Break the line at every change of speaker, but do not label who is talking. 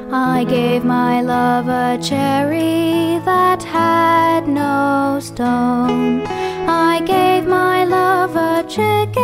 I gave my love a cherry that had no stone. I gave my love a chicken